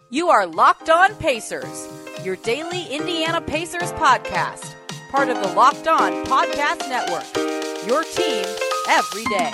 You are Locked On Pacers, your daily Indiana Pacers podcast, part of the Locked On Podcast Network, your team every day.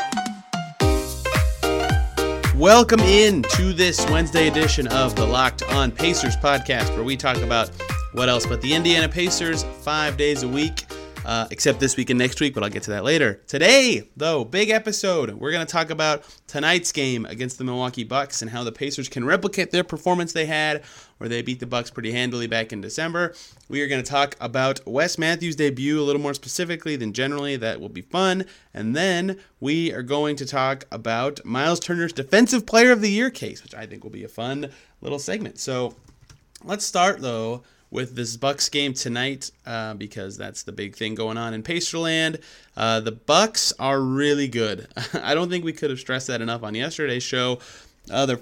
Welcome in to this Wednesday edition of the Locked On Pacers podcast, where we talk about what else but the Indiana Pacers 5 days a week. Except this week and next week, but I'll get to that later. Today, though, big episode. We're going to talk about tonight's game against the Milwaukee Bucks and how the Pacers can replicate their performance they had, where they beat the Bucks pretty handily back in December. We are going to talk about Wes Matthews' debut a little more specifically than generally. That will be fun. And then we are going to talk about Miles Turner's Defensive Player of the Year case, which I think will be a fun little segment. So let's start, though, with this Bucks game tonight, because that's the big thing going on in Pacerland. The Bucks are really good. I don't think we could have stressed that enough on yesterday's show. They're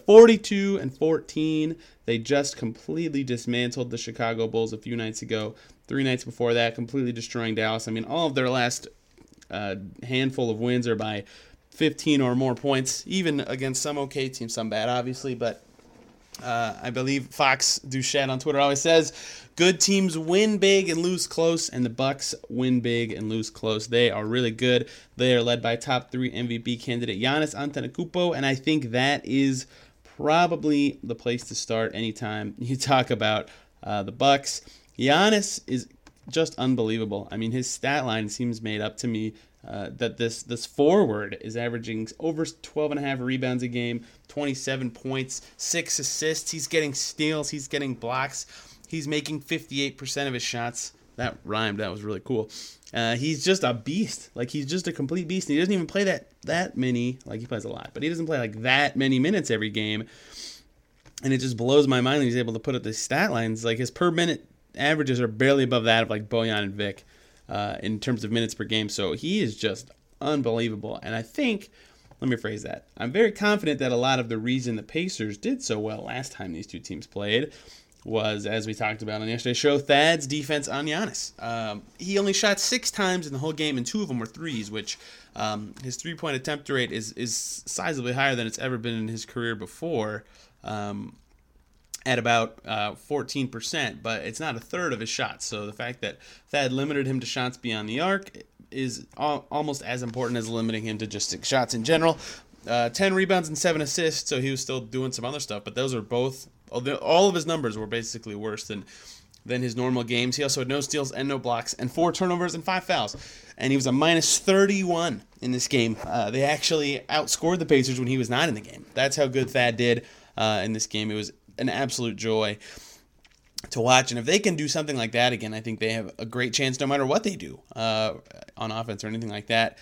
42-14. They just completely dismantled the Chicago Bulls a few nights ago. 3 nights before that, completely destroying Dallas. I mean, all of their last handful of wins are by 15 or more points, even against some okay teams, some bad, obviously, but I believe Fox Duchette on Twitter always says, good teams win big and lose close, and the Bucks win big and lose close. They are really good. They are led by top 3 MVP candidate Giannis Antetokounmpo, and I think that is probably the place to start anytime you talk about the Bucks. Giannis is just unbelievable. I mean, his stat line seems made up to me. That this forward is averaging over 12.5 rebounds a game, 27 points, 6 assists. He's getting steals. He's getting blocks. He's making 58% of his shots. That rhymed. That was really cool. He's just a beast. Like, he's just a complete beast. And he doesn't even play that many. Like, he plays a lot, but he doesn't play like that many minutes every game. And it just blows my mind that he's able to put up the stat lines. Like, his per minute averages are barely above that of like Bojan and Vic. In terms of minutes per game. So he is just unbelievable. And I think, let me rephrase that, I'm very confident that a lot of the reason the Pacers did so well last time these two teams played was, as we talked about on yesterday's show, Thad's defense on Giannis. He only shot 6 times in the whole game, and 2 of them were threes, which his three-point attempt rate is sizably higher than it's ever been in his career before. At about 14%, but it's not a third of his shots. So the fact that Thad limited him to shots beyond the arc is almost as important as limiting him to just 6 shots in general. 10 rebounds and 7 assists, so he was still doing some other stuff, but those are both, all of his numbers were basically worse than his normal games. He also had no steals and no blocks and 4 turnovers and 5 fouls, and he was a minus 31 in this game. They actually outscored the Pacers when he was not in the game. That's how good Thad did in this game. It was an absolute joy to watch, and if they can do something like that again, I think they have a great chance no matter what they do on offense or anything like that.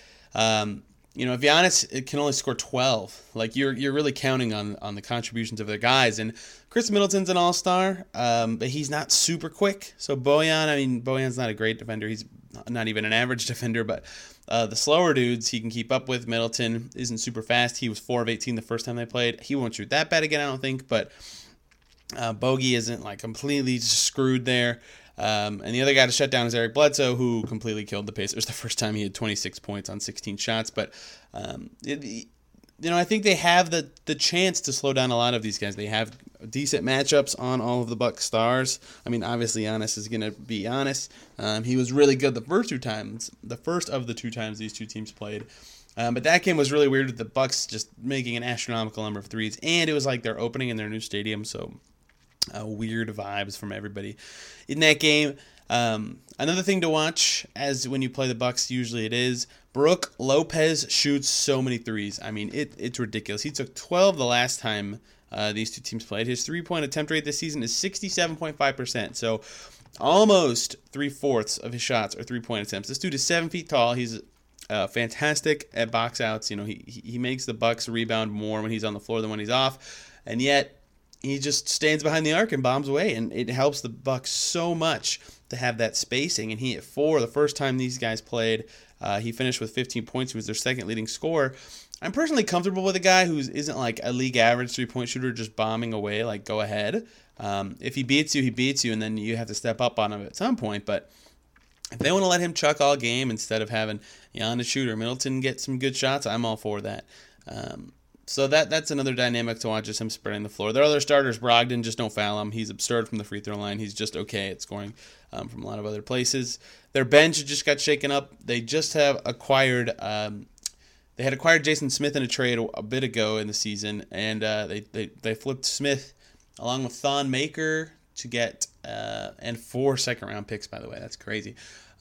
If Giannis can only score 12, like you're really counting on the contributions of their guys. And Chris Middleton's an all-star, but he's not super quick. So Bojan's not a great defender. He's not even an average defender, but the slower dudes he can keep up with. Middleton isn't super fast. He was 4 of 18 the first time they played. He won't shoot that bad again, I don't think, but Bogey isn't like completely screwed there. And the other guy to shut down is Eric Bledsoe, who completely killed the Pacers the first time. He had 26 points on 16 shots. But, I think they have the chance to slow down a lot of these guys. They have decent matchups on all of the Bucks stars. I mean, obviously, Giannis is going to be Giannis. He was really good the first of the 2 times these two teams played. But that game was really weird with the Bucks just making an astronomical number of threes. And it was like they're opening in their new stadium, so weird vibes from everybody in that game. Another thing to watch, as when you play the Bucks, usually it is, Brook Lopez shoots so many threes. I mean, it's ridiculous. He took 12 the last time these two teams played. His three-point attempt rate this season is 67.5%, so almost 3/4 of his shots are three-point attempts. This dude is 7 feet tall. He's fantastic at box outs. He makes the Bucks rebound more when he's on the floor than when he's off, and yet he just stands behind the arc and bombs away, and it helps the Bucks so much to have that spacing. And he hit 4 the first time these guys played. He finished with 15 points. He was their second leading scorer. I'm personally comfortable with a guy who isn't like a league average three-point shooter just bombing away, like go ahead. If he beats you, he beats you, and then you have to step up on him at some point. But if they want to let him chuck all game instead of having Giannis shoot or Middleton get some good shots, I'm all for that. So that's another dynamic to watch, just him spreading the floor. Their other starters, Brogdon, just don't foul him. He's absurd from the free throw line. He's just okay at scoring from a lot of other places. Their bench just got shaken up. They just have acquired they had acquired Jason Smith in a trade a bit ago in the season, and they flipped Smith along with Thon Maker to get and 4 second-round picks, by the way. That's crazy.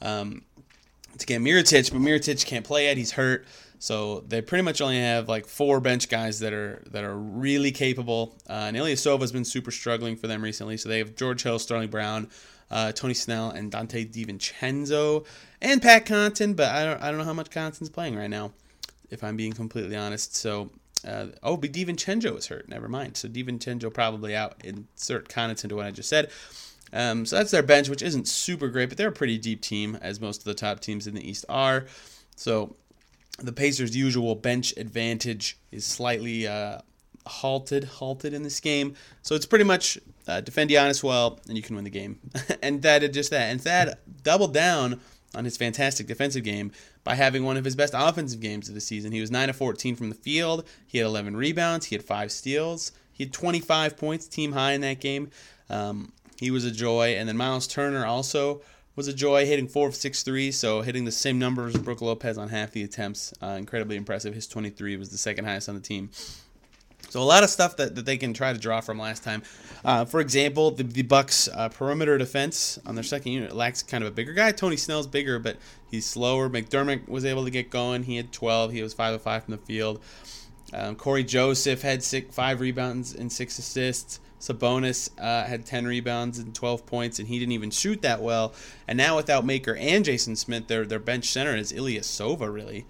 To get Mirotic, but Mirotic can't play yet. He's hurt. So they pretty much only have like 4 bench guys that are really capable. And Ilyasova has been super struggling for them recently. So they have George Hill, Sterling Brown, Tony Snell, and Dante DiVincenzo, and Pat Connaughton. But I don't know how much Connaughton's playing right now, if I'm being completely honest. So but DiVincenzo is hurt. Never mind. So DiVincenzo probably out. Insert Connaughton to what I just said. So that's their bench, which isn't super great, but they're a pretty deep team, as most of the top teams in the East are. So the Pacers' usual bench advantage is slightly halted in this game. So it's pretty much defend Giannis well, and you can win the game. And Thad did just that. And Thad doubled down on his fantastic defensive game by having one of his best offensive games of the season. He was 9 of 14 from the field. He had 11 rebounds. He had 5 steals. He had 25 points, team high in that game. He was a joy. And then Miles Turner also was a joy, hitting 4 of 6 threes, so hitting the same numbers as Brook Lopez on half the attempts. Incredibly impressive. His 23 was the second highest on the team. So a lot of stuff that they can try to draw from last time. For example, the Bucks' perimeter defense on their second unit lacks kind of a bigger guy. Tony Snell's bigger, but he's slower. McDermott was able to get going. He had 12. He was 5 of 5 from the field. Corey Joseph had 5 rebounds and 6 assists. Sabonis had 10 rebounds and 12 points, and he didn't even shoot that well. And now without Maker and Jason Smith, their bench center is Ilyasova, really.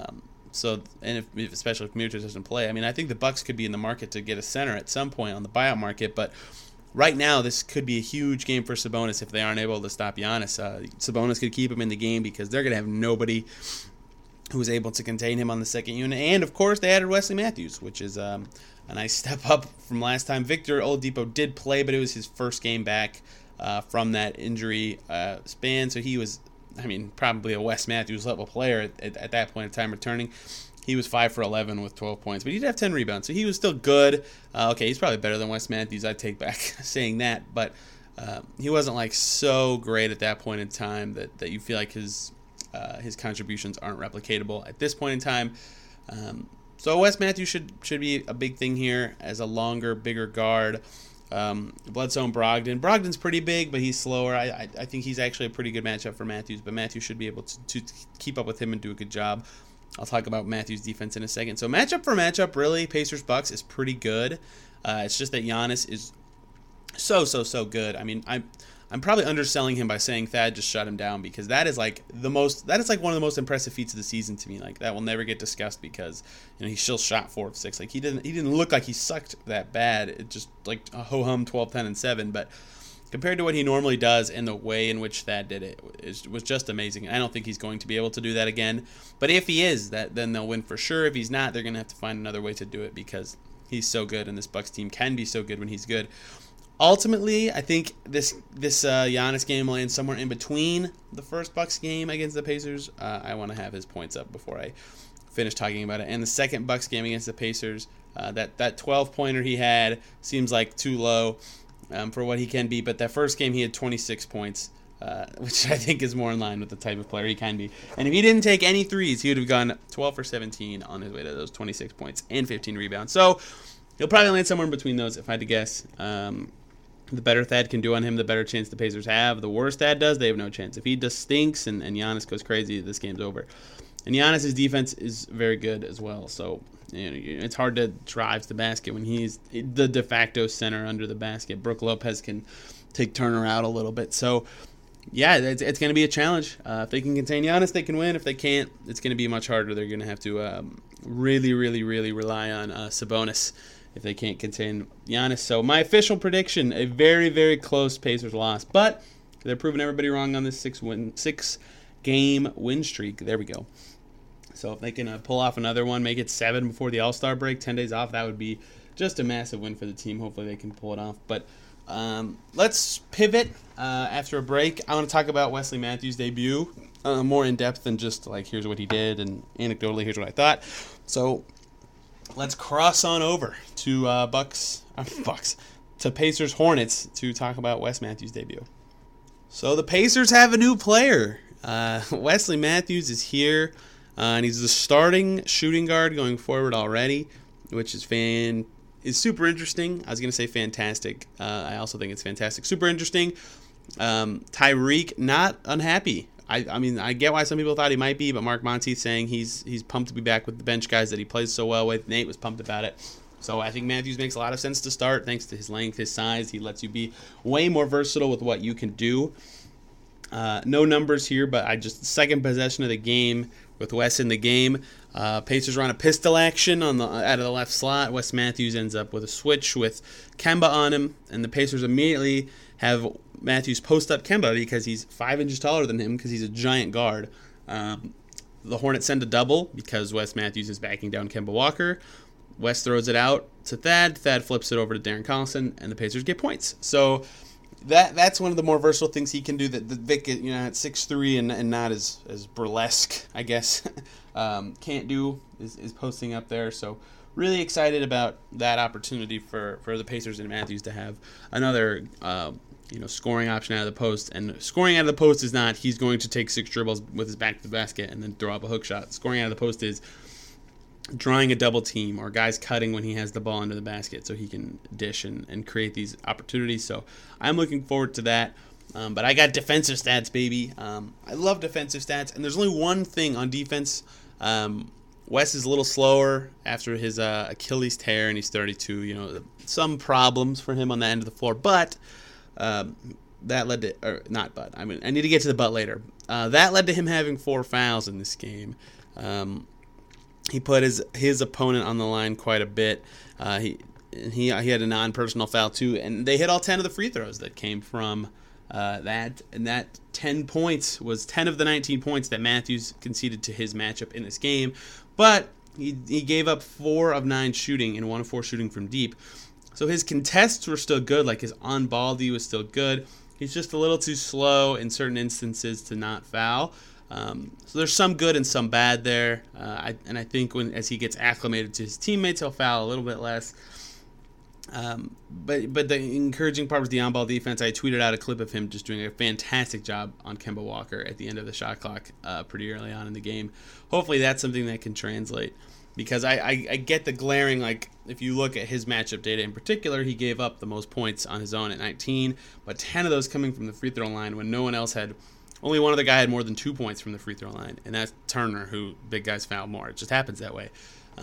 Especially if Mirotic doesn't play. I mean, I think the Bucks could be in the market to get a center at some point on the buyout market, but right now this could be a huge game for Sabonis if they aren't able to stop Giannis. Sabonis could keep him in the game because they're going to have nobody who is able to contain him on the second unit. And, of course, they added Wesley Matthews, which is a nice step up from last time. Victor Oladipo did play, but it was his first game back from that injury span. So he was, probably a Wes Matthews level player at that point in time returning. He was 5 for 11 with 12 points, but he did have 10 rebounds. So he was still good. He's probably better than Wes Matthews. I take back saying that. But he wasn't like so great at that point in time that you feel like his contributions aren't replicatable at this point in time. So Wes Matthews should be a big thing here as a longer, bigger guard. Bledsoe and Brogdon. Brogdon's pretty big, but he's slower. I think he's actually a pretty good matchup for Matthews, but Matthews should be able to keep up with him and do a good job. I'll talk about Matthews' defense in a second. So matchup for matchup, really, Pacers-Bucks is pretty good. It's just that Giannis is so good. I'm probably underselling him by saying Thad just shut him down, because that is like one of the most impressive feats of the season to me. Like, that will never get discussed because he still shot 4 of 6. Like, he didn't look like he sucked that bad. It just like a ho-hum 12, 10, and 7. But compared to what he normally does and the way in which Thad did it was just amazing. I don't think he's going to be able to do that again. But if he is, then they'll win for sure. If he's not, they're going to have to find another way to do it because he's so good, and this Bucks team can be so good when he's good. Ultimately, I think this Giannis game lands somewhere in between the first Bucks game against the Pacers. I want to have his points up before I finish talking about it. And the second Bucks game against the Pacers, that 12-pointer he had seems like too low for what he can be. But that first game he had 26 points, which I think is more in line with the type of player he can be. And if he didn't take any threes, he would have gone 12 for 17 on his way to those 26 points and 15 rebounds. So he'll probably land somewhere in between those if I had to guess. The better Thad can do on him, the better chance the Pacers have. The worse Thad does, they have no chance. If he just stinks and Giannis goes crazy, this game's over. And Giannis' defense is very good as well. So it's hard to drive to the basket when he's the de facto center under the basket. Brook Lopez can take Turner out a little bit. So, yeah, it's going to be a challenge. If they can contain Giannis, they can win. If they can't, it's going to be much harder. They're going to have to really, really, really rely on Sabonis if they can't contain Giannis. So my official prediction, a very, very close Pacers loss. But they're proving everybody wrong on this 6-game win streak. There we go. So if they can pull off another one, make it 7 before the All-Star break, 10 days off, that would be just a massive win for the team. Hopefully they can pull it off. But let's pivot after a break. I want to talk about Wesley Matthews' debut more in depth than just like here's what he did and anecdotally here's what I thought. So let's cross on over to to Pacers Hornets to talk about Wes Matthews' debut. So the Pacers have a new player. Wesley Matthews is here, and he's the starting shooting guard going forward already, which is super interesting. I was going to say fantastic. I also think it's fantastic. Super interesting. Tyreek not unhappy. I mean, I get why some people thought he might be, but Mark Monteith saying he's pumped to be back with the bench guys that he plays so well with. Nate was pumped about it. So I think Matthews makes a lot of sense to start thanks to his length, his size. He lets you be way more versatile with what you can do. No numbers here, but second possession of the game with Wes in the game. Pacers run a pistol action out of the left slot. Wes Matthews ends up with a switch with Kemba on him, and the Pacers immediately have Matthews post up Kemba because he's 5 inches taller than him because he's a giant guard. The Hornets send a double because Wes Matthews is backing down Kemba Walker. Wes throws it out to Thad. Thad flips it over to Darren Collison, and the Pacers get points. So that's one of the more versatile things he can do that Vic, at 6'3" and not as burlesque, I guess, can't do is posting up there. So really excited about that opportunity for the Pacers and Matthews to have another scoring option out of the post. And scoring out of the post is not he's going to take 6 dribbles with his back to the basket and then throw up a hook shot. Scoring out of the post is drawing a double team or guys cutting when he has the ball into the basket so he can dish and create these opportunities. So I'm looking forward to that. But I got defensive stats, baby. I love defensive stats. And there's only one thing on defense. Wes is a little slower after his Achilles tear, and he's 32. Some problems for him on the end of the floor. But that led to, or not but, I need to get to the but later. That led to him having 4 fouls in this game. He put his opponent on the line quite a bit. He had a non-personal foul too, and they hit all 10 of the free throws that came from that. And that 10 points was 10 of the 19 points that Matthews conceded to his matchup in this game. But he gave up 4 of 9 shooting and 1 of 4 shooting from deep. So his contests were still good, like his on-ball D was still good. He's just a little too slow in certain instances to not foul. So there's some good and some bad there. I think as he gets acclimated to his teammates, he'll foul a little bit less. But the encouraging part was the on-ball defense. I tweeted out a clip of him just doing a fantastic job on Kemba Walker at the end of the shot clock pretty early on in the game. Hopefully that's something that can translate. Because I get the glaring, like, if you look at his matchup data in particular, he gave up the most points on his own at 19, but 10 of those coming from the free throw line when no one else had. Only one other guy had more than 2 points from the free throw line, and that's Turner, who big guys foul more. It just happens that way.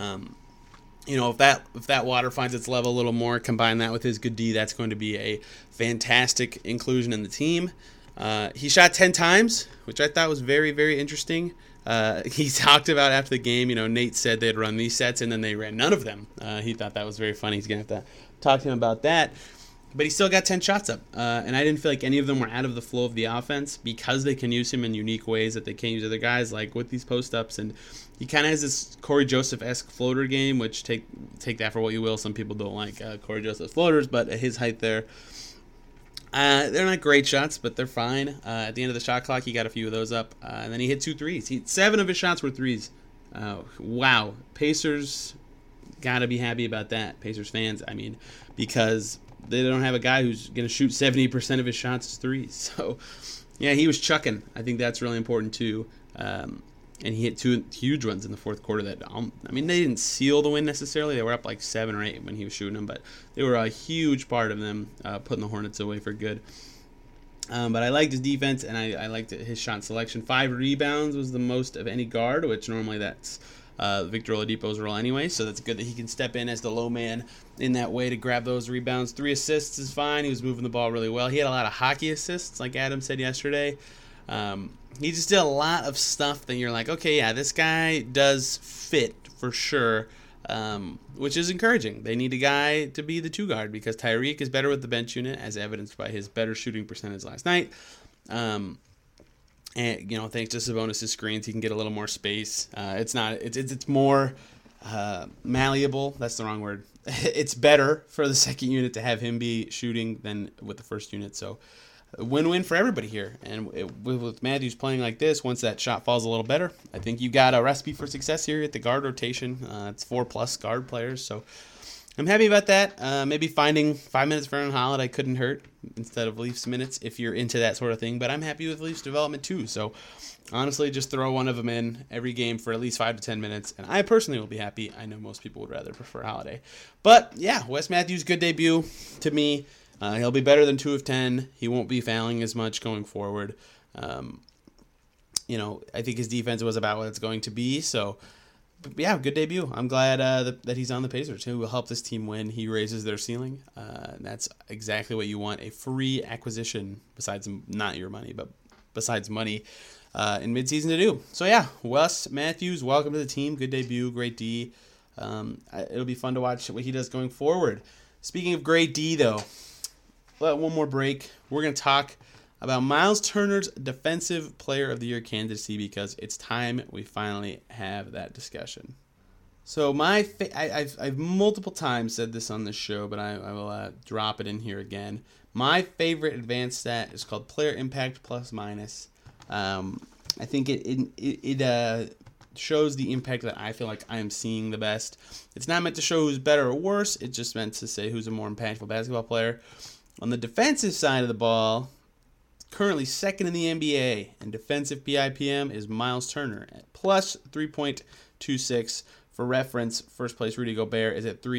If that water finds its level a little more, combine that with his good D, that's going to be a fantastic inclusion in the team. He shot 10 times, which I thought was very, very interesting. He talked about after the game, Nate said they'd run these sets, and then they ran none of them. He thought that was very funny. He's going to have to talk to him about that. But he still got 10 shots up, and I didn't feel like any of them were out of the flow of the offense because they can use him in unique ways that they can't use other guys, like with these post-ups. And he kind of has this Corey Joseph-esque floater game, which take that for what you will. Some people don't like Corey Joseph's floaters, but at his height there, they're not great shots, but they're fine. At the end of the shot clock, he got a few of those up, and then he hit 2 threes. 7 of his shots were threes. Wow. Pacers got to be happy about that, Pacers fans. Because they don't have a guy who's going to shoot 70% of his shots as threes. So, yeah, he was chucking. I think that's really important, too. And he hit 2 huge ones in the fourth quarter that, they didn't seal the win necessarily. They were up like 7 or 8 when he was shooting them, but they were a huge part of them putting the Hornets away for good. But I liked his defense, and I liked his shot selection. 5 rebounds was the most of any guard, which normally that's Victor Oladipo's role anyway, so that's good that he can step in as the low man in that way to grab those rebounds. 3 assists is fine. He was moving the ball really well. He had a lot of hockey assists, like Adam said yesterday. He just did a lot of stuff that you're like, okay, yeah, this guy does fit for sure, which is encouraging. They need a guy to be the 2 guard because Tyreek is better with the bench unit, as evidenced by his better shooting percentage last night. And thanks to Sabonis' screens, he can get a little more space. It's more malleable. That's the wrong word. It's better for the second unit to have him be shooting than with the first unit. So a win-win for everybody here. And with Matthews playing like this, once that shot falls a little better, I think you've got a recipe for success here at the guard rotation. It's 4+ guard players, so I'm happy about that. Maybe finding 5 minutes for Aaron Holiday couldn't hurt instead of Leafs minutes if you're into that sort of thing. But I'm happy with Leafs development too. So honestly, just throw one of them in every game for at least 5 to 10 minutes, and I personally will be happy. I know most people would rather prefer Holiday. But yeah, Wes Matthews, good debut to me. He'll be better than 2 of 10. He won't be fouling as much going forward. I think his defense was about what it's going to be. So, yeah, good debut. I'm glad that he's on the Pacers. He will help this team win. He raises their ceiling. And that's exactly what you want, a free acquisition, besides not your money, but besides money in midseason to do. So, yeah, Wes Matthews, welcome to the team. Good debut, great D. It'll be fun to watch what he does going forward. Speaking of great D, though, one more break. We're going to talk about Miles Turner's Defensive Player of the Year candidacy because it's time we finally have that discussion. So I've multiple times said this on this show, but I will drop it in here again. My favorite advanced stat is called Player Impact Plus Minus. I think it shows the impact that I feel like I am seeing the best. It's not meant to show who's better or worse. It's just meant to say who's a more impactful basketball player. On the defensive side of the ball, currently second in the NBA in defensive PIPM is Miles Turner at plus 3.26. For reference, first place Rudy Gobert is at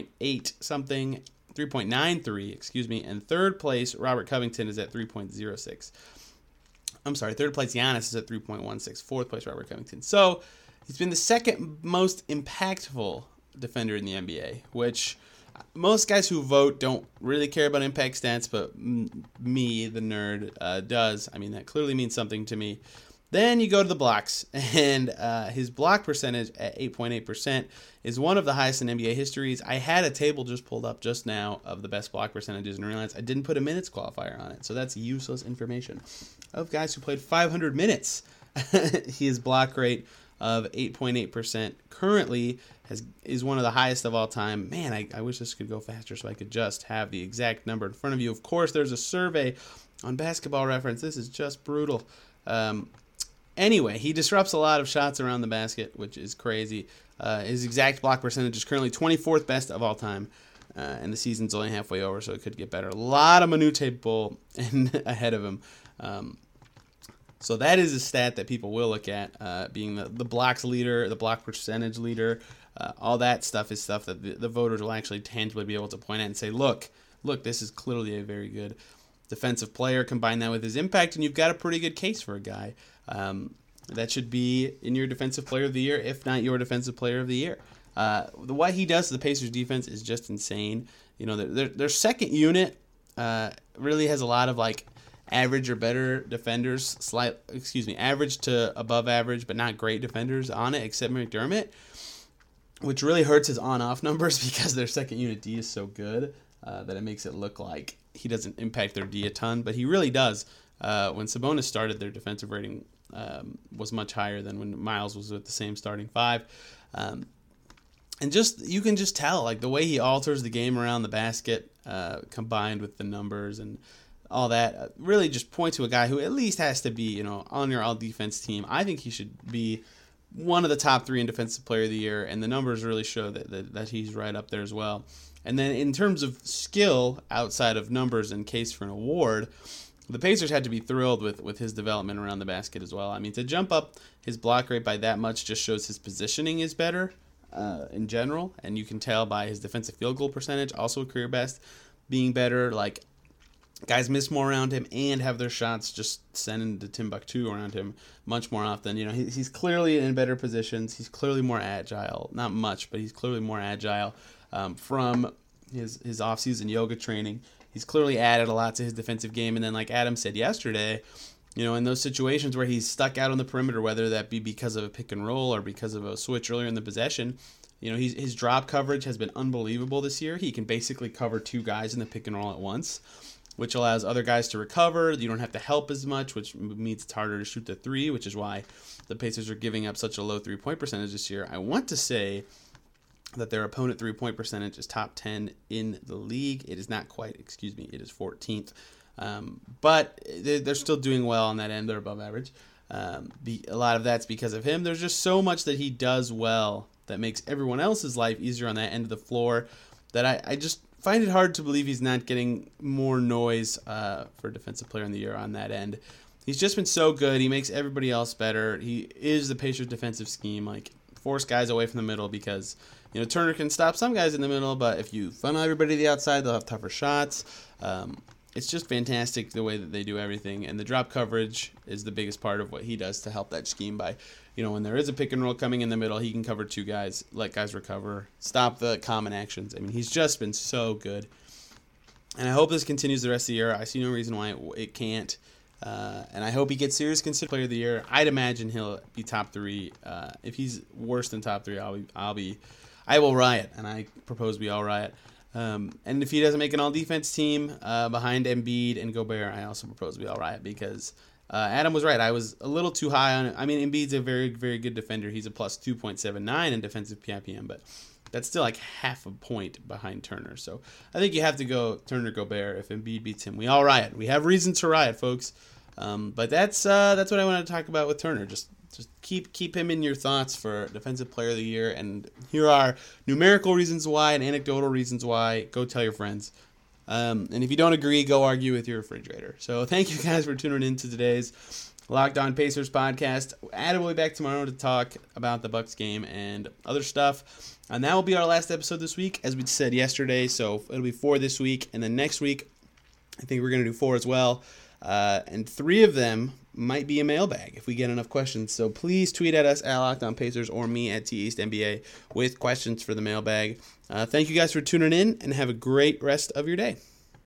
3.93, and third place Robert Covington is at 3.06. I'm sorry, third place Giannis is at 3.16. Fourth place Robert Covington. So he's been the second most impactful defender in the NBA, which most guys who vote don't really care about impact stats, but me, the nerd, does. I mean, that clearly means something to me. Then you go to the blocks, and his block percentage at 8.8% is one of the highest in NBA histories. I had a table just pulled up just now of the best block percentages and realized I didn't put a minutes qualifier on it, so that's useless information. Of guys who played 500 minutes, his block rate of 8.8% currently is one of the highest of all time. Man, I wish this could go faster so I could just have the exact number in front of you. Of course, there's a survey on Basketball Reference. This is just brutal. Anyway, he disrupts a lot of shots around the basket, which is crazy. His exact block percentage is currently 24th best of all time, and the season's only halfway over, so it could get better. A lot of Manute Bol ahead of him. So that is a stat that people will look at, being the blocks leader, the block percentage leader. All that stuff is stuff that the voters will actually tangibly be able to point at and say, look, this is clearly a very good defensive player. Combine that with his impact, and you've got a pretty good case for a guy that should be in your Defensive Player of the Year, if not your Defensive Player of the Year. What he does to the Pacers defense is just insane. You know, their second unit really has a lot of like average or better defenders, average to above average, but not great defenders on it, except McDermott, which really hurts his on-off numbers because their second unit D is so good that it makes it look like he doesn't impact their D a ton, but he really does. When Sabonis started, their defensive rating was much higher than when Miles was with the same starting five. And you can just tell, like, the way he alters the game around the basket, combined with the numbers and all that, really just point to a guy who at least has to be, on your all-defense team. I think he should be one of the top 3 in Defensive Player of the Year, and the numbers really show that he's right up there as well. And then in terms of skill, outside of numbers and case for an award, the Pacers had to be thrilled with his development around the basket as well. I mean, to jump up his block rate by that much just shows his positioning is better in general, and you can tell by his defensive field goal percentage, also career best, being better. Like, guys miss more around him and have their shots just sent into Timbuktu around him much more often. He's clearly in better positions. He's clearly more agile. Not much, but he's clearly more agile from his offseason yoga training. He's clearly added a lot to his defensive game. And then, like Adam said yesterday, in those situations where he's stuck out on the perimeter, whether that be because of a pick and roll or because of a switch earlier in the possession, his drop coverage has been unbelievable this year. He can basically cover 2 guys in the pick and roll at once, which allows other guys to recover. You don't have to help as much, which means it's harder to shoot the 3, which is why the Pacers are giving up such a low 3-point percentage this year. I want to say that their opponent 3-point percentage is top 10 in the league. It is not quite, it is 14th. But they're still doing well on that end. They're above average. A lot of that's because of him. There's just so much that he does well that makes everyone else's life easier on that end of the floor that I just find it hard to believe he's not getting more noise for Defensive Player of the Year on that end. He's just been so good. He makes everybody else better. He is the Pacers' defensive scheme, like force guys away from the middle because, Turner can stop some guys in the middle, but if you funnel everybody to the outside, they'll have tougher shots. It's just fantastic the way that they do everything, and the drop coverage is the biggest part of what he does to help that scheme by, when there is a pick and roll coming in the middle, he can cover two guys, let guys recover, stop the common actions. I mean, he's just been so good, and I hope this continues the rest of the year. I see no reason why it can't, and I hope he gets serious considered Player of the Year. I'd imagine he'll be top 3. If he's worse than top 3, I will riot, and I propose we all riot. And if he doesn't make an all-defense team behind Embiid and Gobert, I also propose we all riot because Adam was right. I was a little too high on it. I mean, Embiid's a very, very good defender. He's a plus 2.79 in defensive PIPM, but that's still like half a point behind Turner. So I think you have to go Turner-Gobert if Embiid beats him. We all riot. We have reason to riot, folks. But that's what I wanted to talk about with Turner. Just keep him in your thoughts for Defensive Player of the Year. And here are numerical reasons why and anecdotal reasons why. Go tell your friends. And if you don't agree, go argue with your refrigerator. So thank you guys for tuning in to today's Locked On Pacers podcast. Adam will be back tomorrow to talk about the Bucks game and other stuff. And that will be our last episode this week, as we said yesterday. So it'll be 4 this week. And then next week, I think we're going to do 4 as well. And 3 of them might be a mailbag if we get enough questions. So please tweet at us at Locked On Pacers or me at TEastNBA with questions for the mailbag. Thank you guys for tuning in and have a great rest of your day.